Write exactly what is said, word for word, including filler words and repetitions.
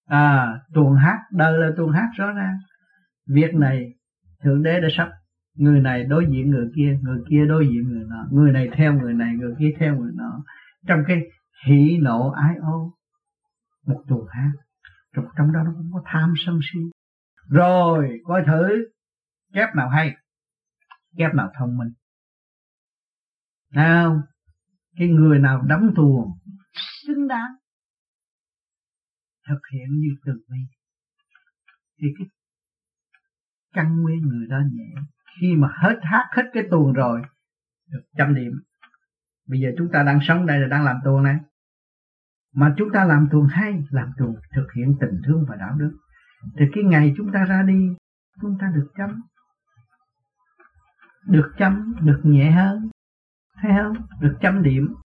À, tuồng hát, đời là tuồng hát rõ ràng. Việc này Thượng Đế đã sắp, người này đối diện người kia, người kia đối diện người nọ, người này theo người này, người kia theo người nọ, trong cái hỉ nộ ái ố, một tuồng hát. Trong, trong đó nó cũng có tham sân si. Rồi coi thử kép nào hay, kép nào thông minh. Nào, cái người nào đóng tuồng xứng đáng thực hiện như từ bi, thì cái căn nguyên người đó nhẹ. Khi mà hết hát hết cái tuồng rồi, được trăm điểm. Bây giờ chúng ta đang sống đây là đang làm tuồng này, mà chúng ta làm tuồng hay, làm tuồng thực hiện tình thương và đạo đức, thì cái ngày chúng ta ra đi, chúng ta được chấm, được chấm, được nhẹ hơn, thấy không? Được chấm điểm.